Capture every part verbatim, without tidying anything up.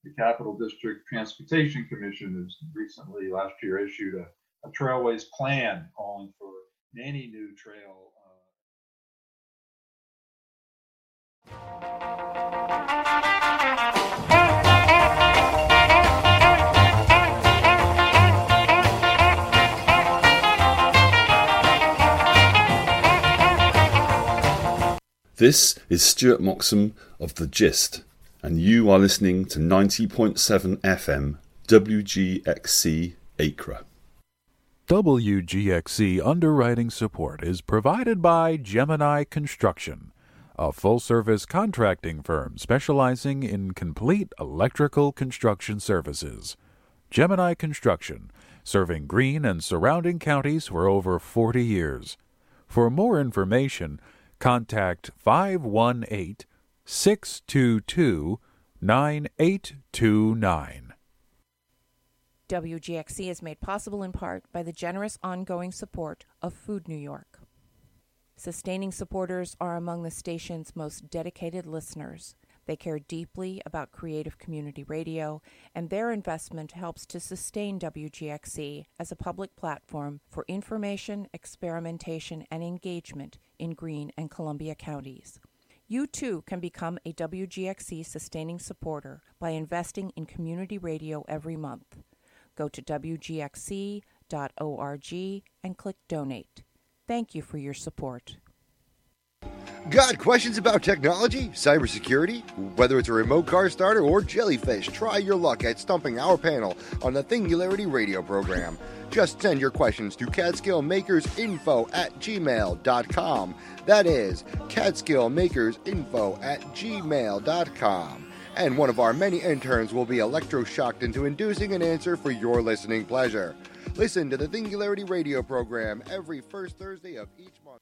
the Capital District Transportation Commission has recently, last year, issued a, a trailways plan calling for many new trail. This is Stuart Moxham of The Gist, and you are listening to ninety point seven F M W G X C Acre. W G X C underwriting support is provided by Gemini Construction, a full-service contracting firm specializing in complete electrical construction services. Gemini Construction, serving Greene and surrounding counties for over forty years. For more information, contact five one eight, six two two, nine eight two nine. W G X C is made possible in part by the generous ongoing support of Food New York. Sustaining supporters are among the station's most dedicated listeners. They care deeply about creative community radio, and their investment helps to sustain W G X C as a public platform for information, experimentation, and engagement in Greene and Columbia counties. You too can become a W G X C sustaining supporter by investing in community radio every month. Go to w g x c dot org and click Donate. Thank you for your support. Got questions about technology, cybersecurity? Whether it's a remote car starter or jellyfish, try your luck at stumping our panel on the Thingularity radio program. Just send your questions to catskillmakersinfo at gmail dot com. That is catskillmakersinfo at gmail dot com. And one of our many interns will be electroshocked into inducing an answer for your listening pleasure. Listen to the Thingularity radio program every first Thursday of each month.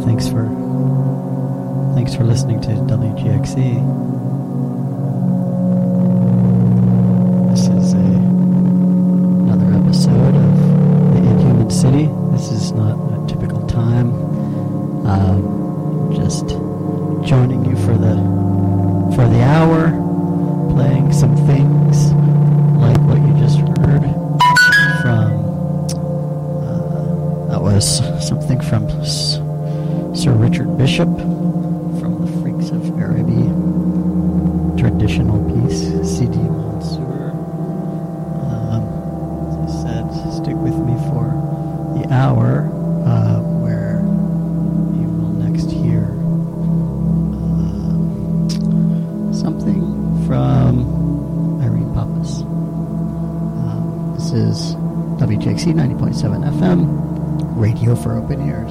thanks for thanks for listening to W G X C. This is a another episode of The Inhuman City. This is not a typical time. Um, just joining you for the for the hour, playing some things like what you just heard from. Uh, that was something from S- Sir Richard Bishop from the Freaks of Araby traditional piece, Sidi Mansour. Um, as I said, stick with me for the hour, uh, where you will next hear uh, something from Irene Pappas. Um, this is W G X C ninety point seven F M, radio for open ears.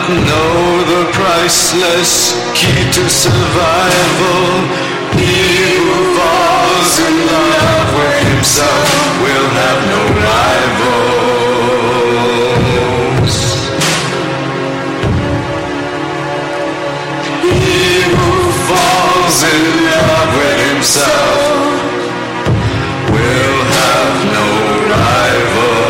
not know the priceless key to survival. He who falls in love with himself will have no rivals. He who falls in love with himself will have no rivals.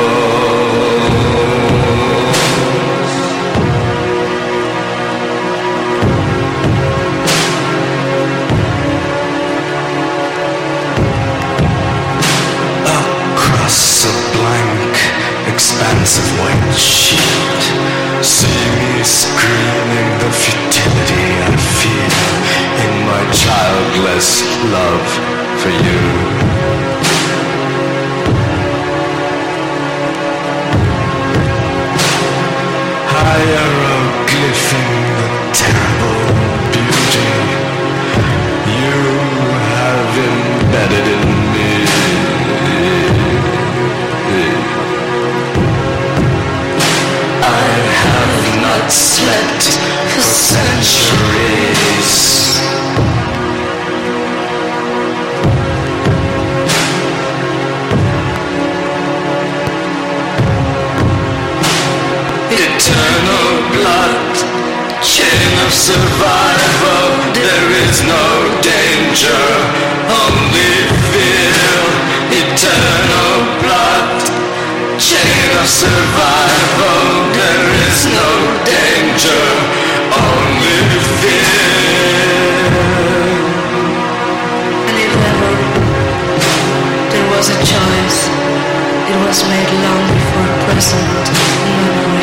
Expansive white sheet, see me screaming the futility I feel in my childless love for you. Hieroglyphing the terrible beauty you have embedded in me. Not slept for centuries. Eternal blood, chain of survival. There is no danger, only fear. Eternal blood, chain of survival. There is no danger, only fear. And if ever there was a choice, it was made long before present memory.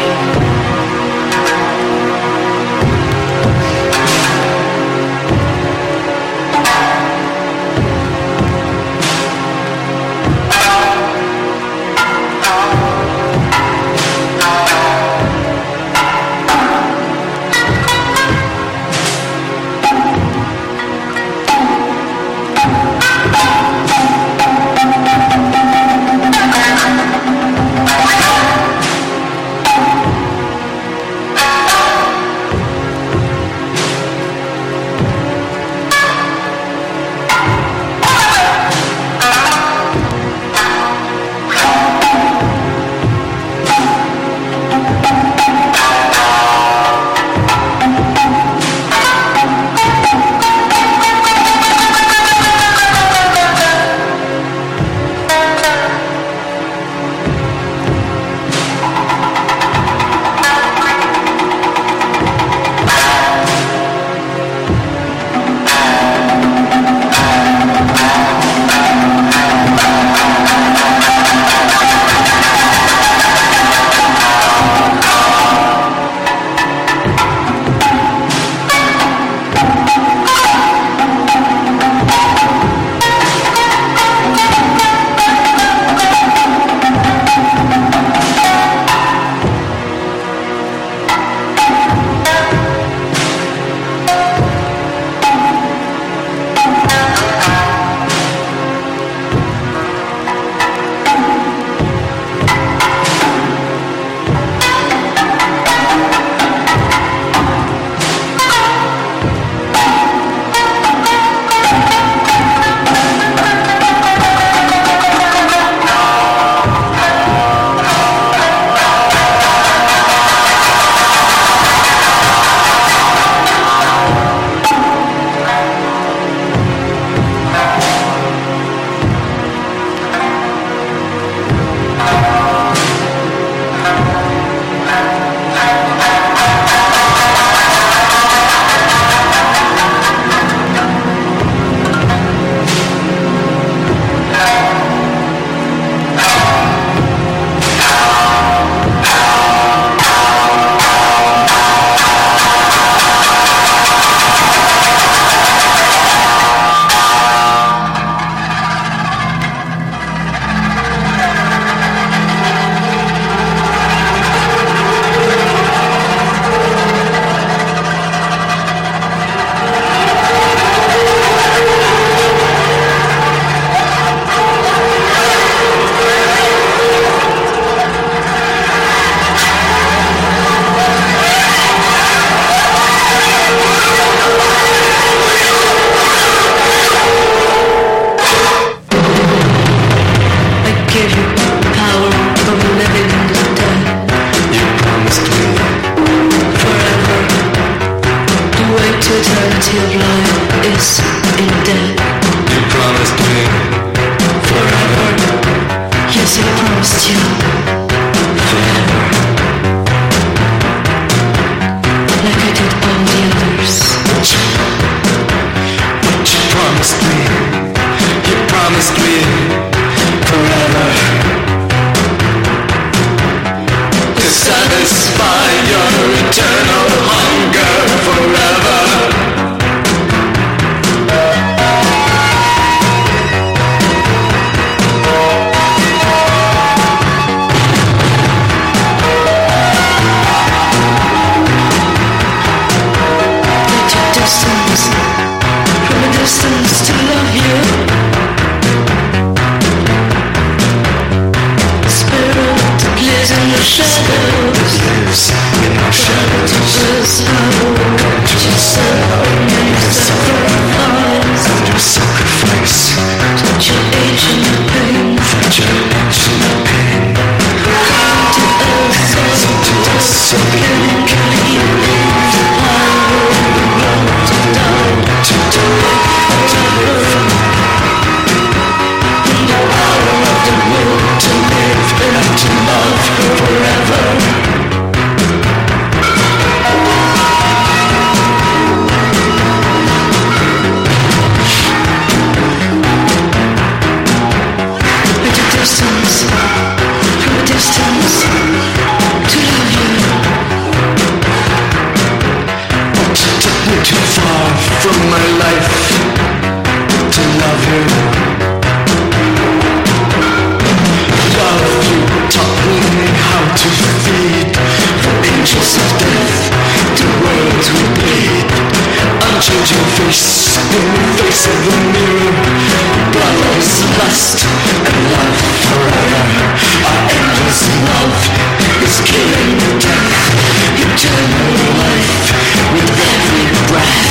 you forever, like I did all the others. But you promised me, you promised me forever, to satisfy your eternal hunger forever. From a distance to love you, spirit lives in the shadows, Lives in our shadows. just how just sacrifice, Under sacrifice, that your age and your pain, that your age and your pain, to us so to us so that we can live. I want to die, to die, to live, in the power of the will to live and to love forever. at a distance, from a distance, to love you. But you took me too far from my life to love you. Love, you taught me how to feed the angels of death, the worlds we bleed. Unchanging face in the face of the mirror, brothers, lust and love forever. Our endless love is killing death, eternal life with every breath.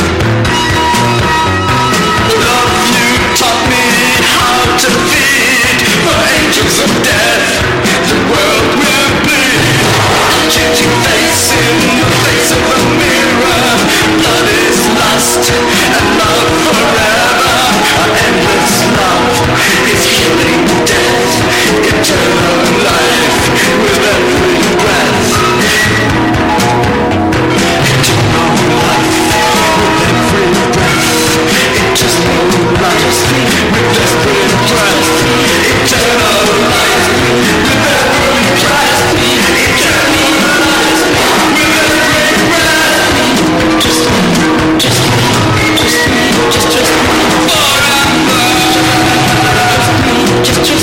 Love, you taught me how to feed the angels of death, the world will bleed. Unchanging face in the face of the mirror, blood is lust and love forever. Our endless love is killing death, eternal life with every breath. Eternal life with every breath. Eternal life with every breath. Eternal life with every breath. Eternal life with every breath. Just, just, just, just, just forever. Just, just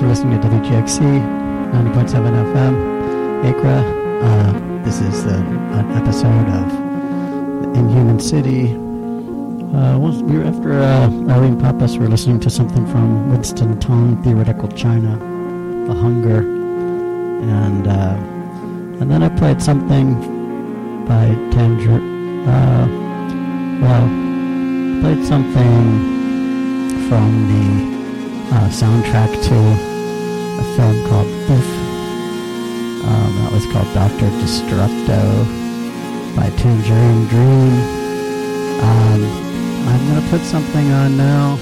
for listening to W G X C ninety point seven F M, A C R A. Uh, this is the, an episode of the Inhuman City. Uh, was, we were after uh, Eileen Pappas, we were listening to something from Winston Tong, Theoretical China, The Hunger. And uh, and then I played something by Tanger. Uh, well, played something from the uh, soundtrack to a film called Thief. Um, that was called Doctor Destructo by Tangerine Dream. Um, I'm going to put something on now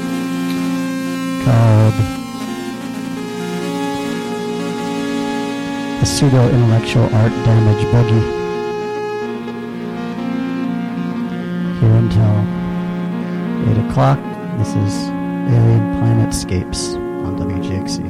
called The Pseudo-Intellectual Art Damage Boogie. Here until eight o'clock. This is Alien Planetscapes on W G X C.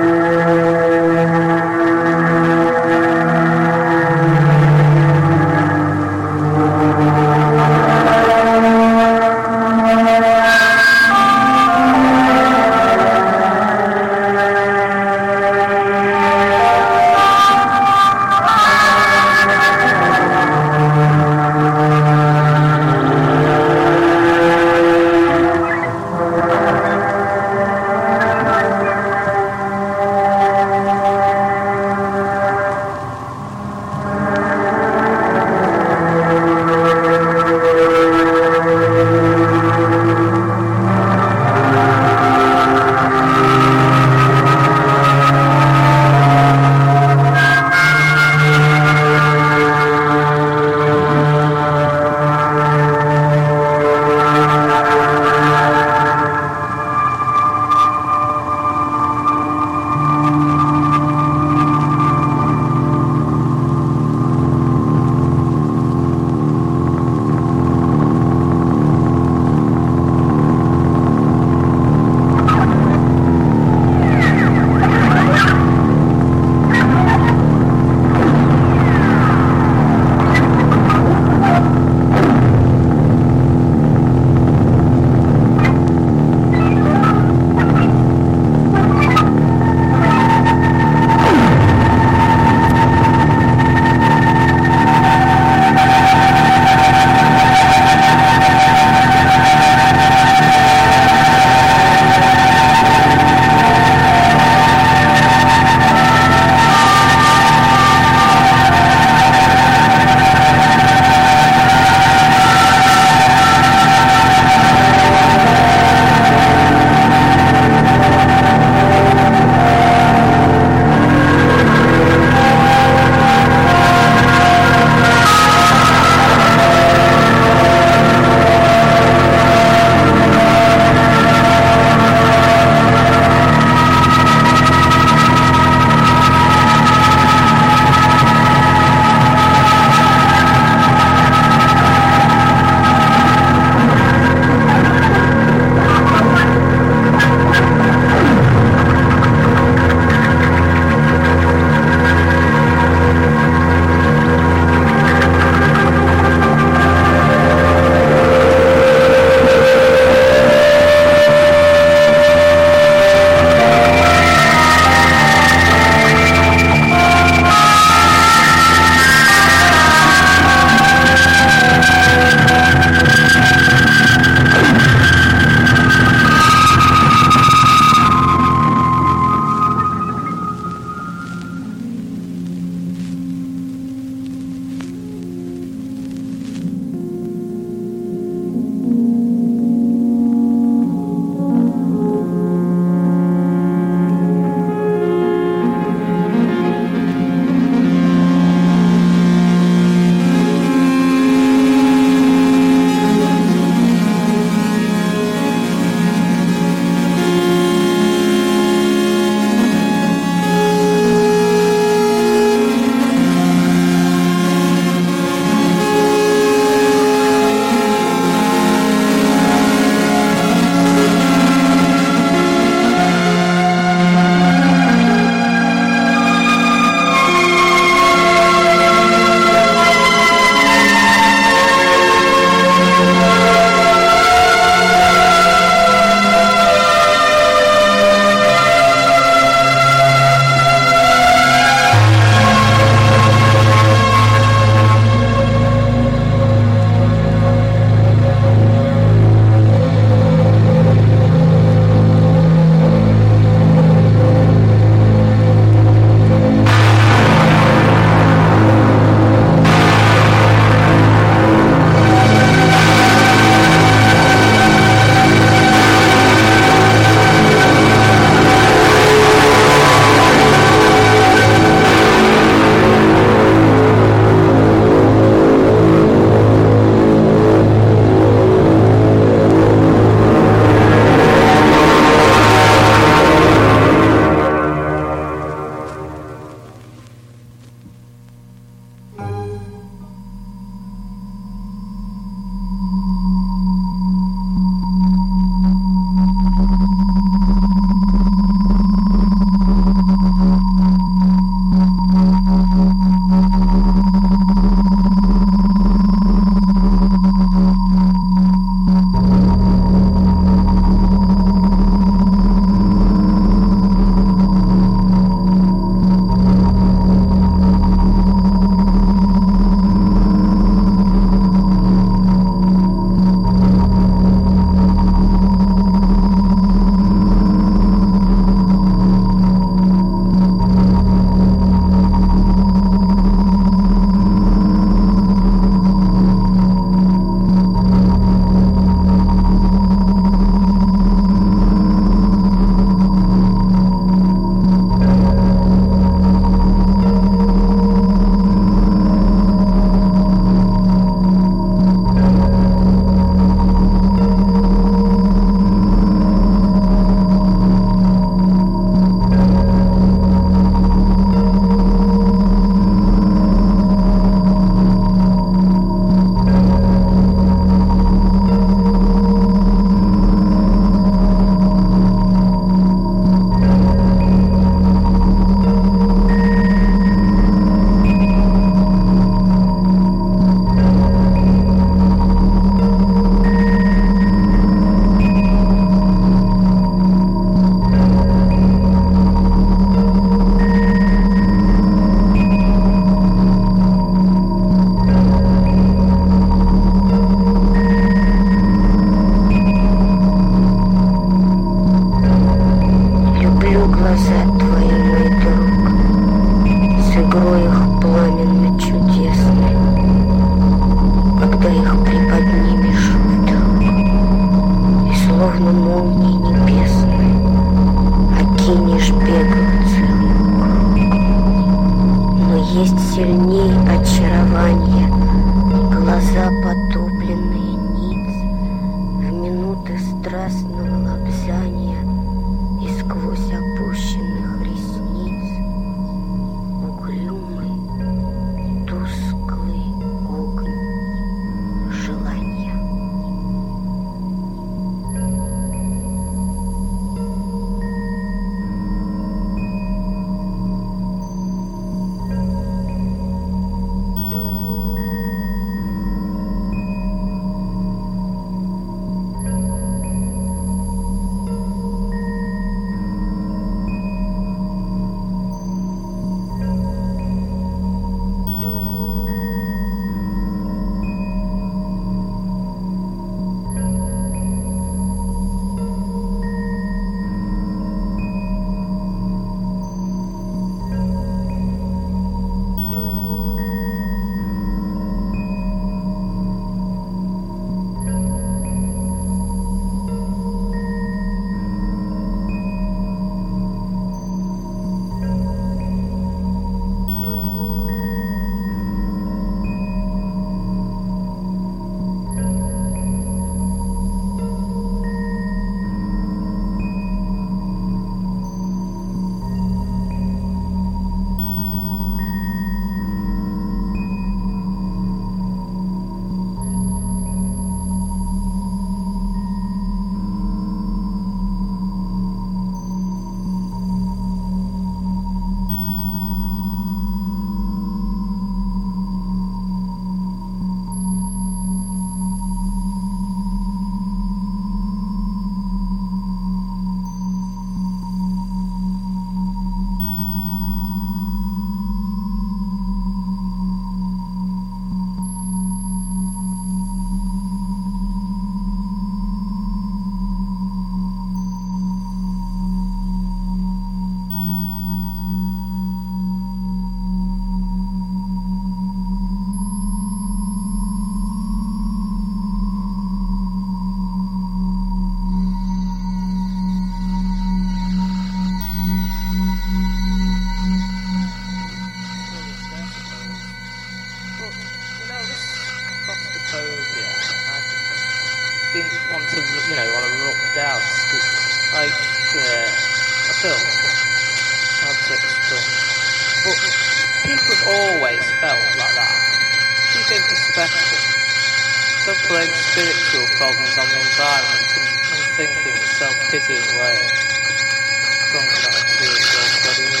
didn't want to, you know, want to look down. Like, uh, a film. Hard to explain. But people have always felt like that. Keep in perspective. Don't blame spiritual problems on the environment and unthinking, self-pitying way. Don't not a spiritual body.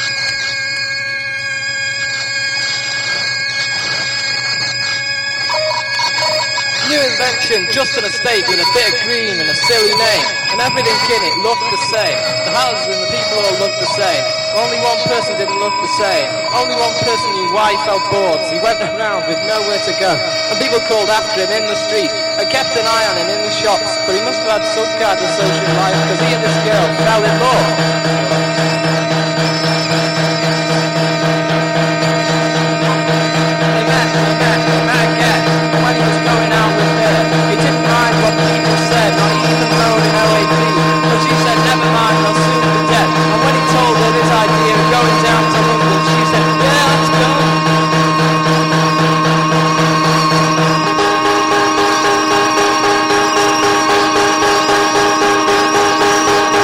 New invention, just an estate with a bit of green and a silly name, and everything in it looked the same. The houses and the people all looked the same. Only one person didn't look the same. Only one person knew why he felt bored, so he went around with nowhere to go. And people called after him in the street and kept an eye on him in the shops, but he must have had some kind of social life because he and this girl fell in love.